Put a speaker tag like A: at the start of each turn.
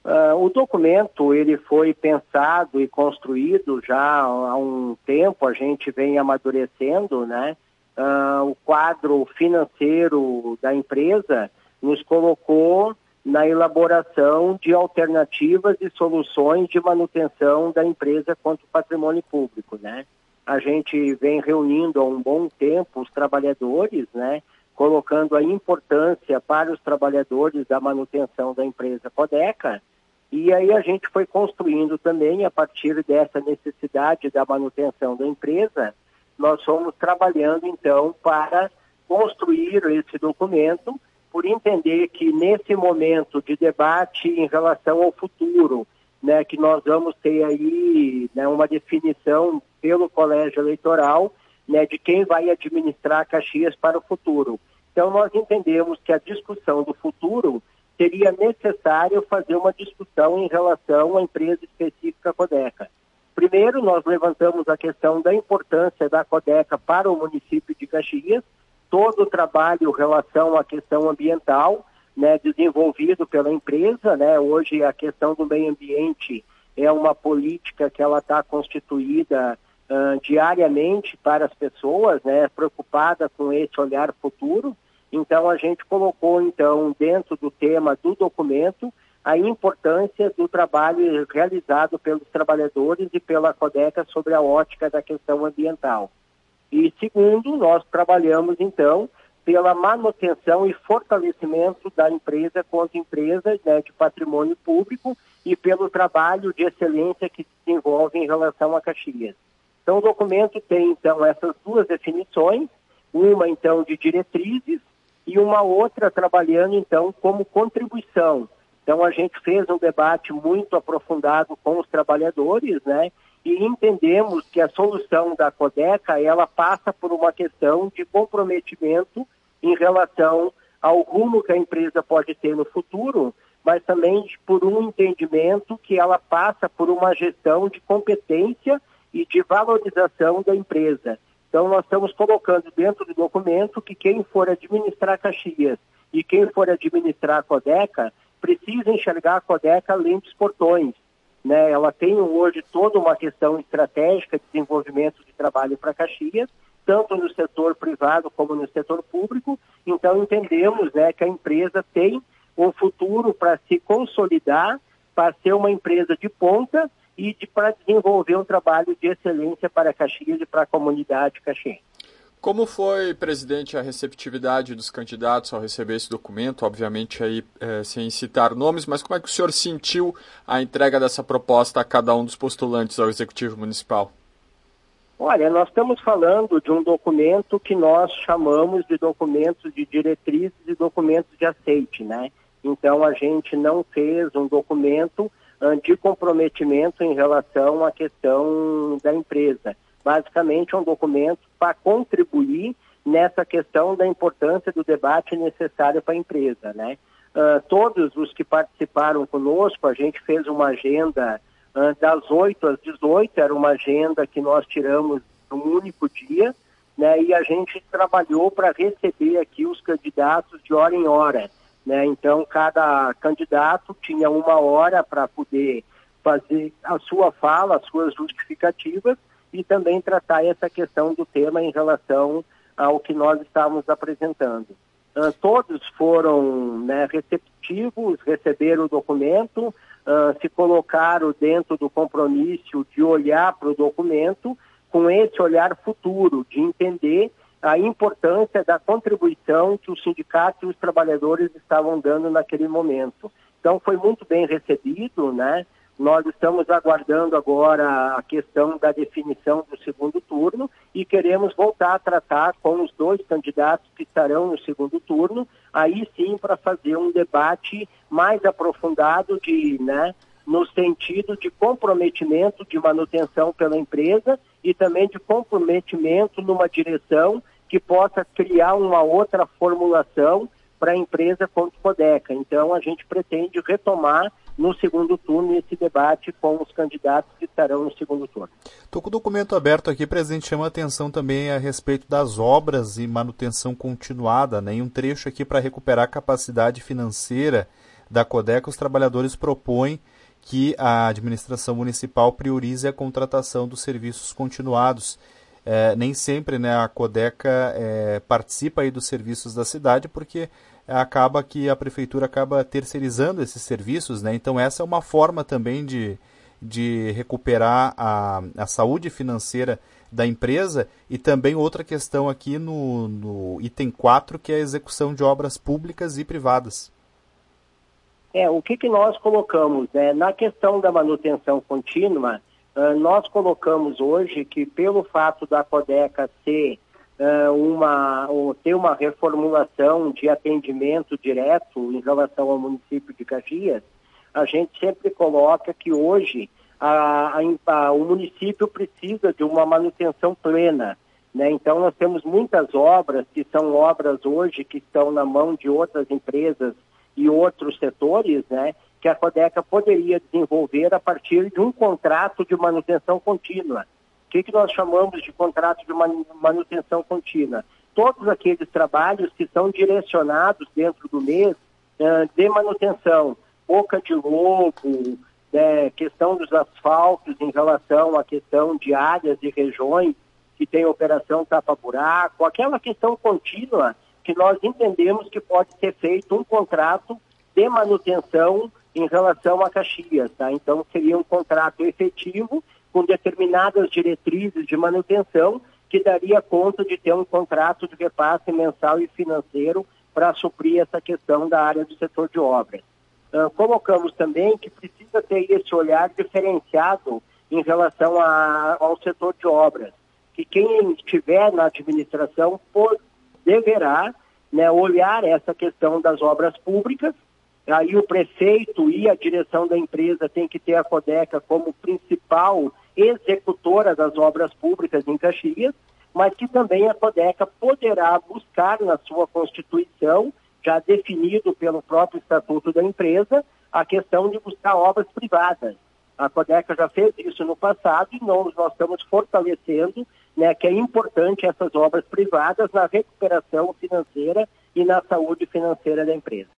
A: O documento ele foi pensado e construído já há um tempo, a gente vem amadurecendo, né? O quadro financeiro da empresa nos colocou na elaboração de alternativas e soluções de manutenção da empresa contra o patrimônio público, né? A gente vem reunindo há um bom tempo os trabalhadores, né? Colocando a importância para os trabalhadores da manutenção da empresa Codeca, e aí a gente foi construindo também, a partir dessa necessidade da manutenção da empresa, nós fomos trabalhando então para construir esse documento, por entender que nesse momento de debate em relação ao futuro, né, que nós vamos ter aí, né, uma definição pelo Colégio Eleitoral, né, de quem vai administrar Caxias para o futuro. Então nós entendemos que a discussão do futuro seria necessário fazer uma discussão em relação à empresa específica Codeca. Primeiro, nós levantamos a questão da importância da Codeca para o município de Caxias, todo o trabalho em relação à questão ambiental, né, desenvolvido pela empresa, né? Hoje a questão do meio ambiente é uma política que ela está constituída diariamente para as pessoas, né, preocupada com esse olhar futuro. Então a gente colocou então dentro do tema do documento a importância do trabalho realizado pelos trabalhadores e pela Codeca sobre a ótica da questão ambiental. E segundo, nós trabalhamos então pela manutenção e fortalecimento da empresa contra empresas, né, de patrimônio público e pelo trabalho de excelência que se desenvolve em relação a Caxias. Então o documento tem então essas duas definições, uma então de diretrizes e uma outra trabalhando então como contribuição. Então a gente fez um debate muito aprofundado com os trabalhadores, né? E entendemos que a solução da Codeca, ela passa por uma questão de comprometimento em relação ao rumo que a empresa pode ter no futuro, mas também por um entendimento que ela passa por uma gestão de competência e de valorização da empresa. Então nós estamos colocando dentro do documento que quem for administrar Caxias e quem for administrar a Codeca precisa enxergar a Codeca além dos portões, né? Ela tem hoje toda uma questão estratégica de desenvolvimento de trabalho para Caxias, tanto no setor privado como no setor público. Então entendemos, né, que a empresa tem um futuro para se consolidar, para ser uma empresa de ponta e para desenvolver um trabalho de excelência para Caxias e para a comunidade caxiense.
B: Como foi, presidente, a receptividade dos candidatos ao receber esse documento? Obviamente, aí, sem citar nomes, mas como é que o senhor sentiu a entrega dessa proposta a cada um dos postulantes ao Executivo Municipal?
A: Olha, nós estamos falando de um documento que nós chamamos de documentos de diretrizes e documentos de aceite, né? Então, a gente não fez um documento de comprometimento em relação à questão da empresa. Basicamente, é um documento para contribuir nessa questão da importância do debate necessário para a empresa, né? Todos os que participaram conosco, a gente fez uma agenda das 8 às 18, era uma agenda que nós tiramos num único dia, né? E a gente trabalhou para receber aqui os candidatos de hora em hora, né? Então, cada candidato tinha 1 hora para poder fazer a sua fala, as suas justificativas, e também tratar essa questão do tema em relação ao que nós estávamos apresentando. Todos foram, né, receptivos, receberam o documento, se colocaram dentro do compromisso de olhar para o documento com esse olhar futuro, de entender a importância da contribuição que os sindicatos e os trabalhadores estavam dando naquele momento. Então foi muito bem recebido, né? Nós estamos aguardando agora a questão da definição do segundo turno e queremos voltar a tratar com os 2 candidatos que estarão no segundo turno, aí sim para fazer um debate mais aprofundado no sentido de comprometimento de manutenção pela empresa e também de comprometimento numa direção que possa criar uma outra formulação para a empresa contra o Codeca. Então a gente pretende retomar no segundo turno esse debate com os candidatos que estarão no segundo turno.
C: Estou com o documento aberto aqui, presidente, chama a atenção também a respeito das obras e manutenção continuada, né? E um trecho aqui para recuperar a capacidade financeira da Codeca, os trabalhadores propõem que a administração municipal priorize a contratação dos serviços continuados. Nem sempre, né, a Codeca participa aí dos serviços da cidade, porque acaba que a prefeitura acaba terceirizando esses serviços, né? Então essa é uma forma também de recuperar a saúde financeira da empresa. E também outra questão aqui no item 4, que é a execução de obras públicas e privadas.
A: O que nós colocamos, né? Na questão da manutenção contínua, nós colocamos hoje que pelo fato da Codeca ter uma reformulação de atendimento direto em relação ao município de Caxias, a gente sempre coloca que hoje o município precisa de uma manutenção plena, né? Então nós temos muitas obras que são obras hoje que estão na mão de outras empresas e outros setores, né, que a Codeca poderia desenvolver a partir de um contrato de manutenção contínua. O que nós chamamos de contrato de manutenção contínua? Todos aqueles trabalhos que são direcionados dentro do mês de manutenção, boca de lobo, questão dos asfaltos em relação à questão de áreas e regiões que tem operação tapa-buraco, aquela questão contínua que nós entendemos que pode ser feito um contrato de manutenção em relação a Caxias, tá? Então seria um contrato efetivo com determinadas diretrizes de manutenção que daria conta de ter um contrato de repasse mensal e financeiro para suprir essa questão da área do setor de obras. Colocamos também que precisa ter esse olhar diferenciado em relação ao setor de obras, que quem estiver na administração deverá, né, olhar essa questão das obras públicas. Aí o prefeito e a direção da empresa tem que ter a Codeca como principal executora das obras públicas em Caxias, mas que também a Codeca poderá buscar na sua Constituição, já definido pelo próprio Estatuto da empresa, a questão de buscar obras privadas. A Codeca já fez isso no passado e nós estamos fortalecendo, né, que é importante essas obras privadas na recuperação financeira e na saúde financeira da empresa.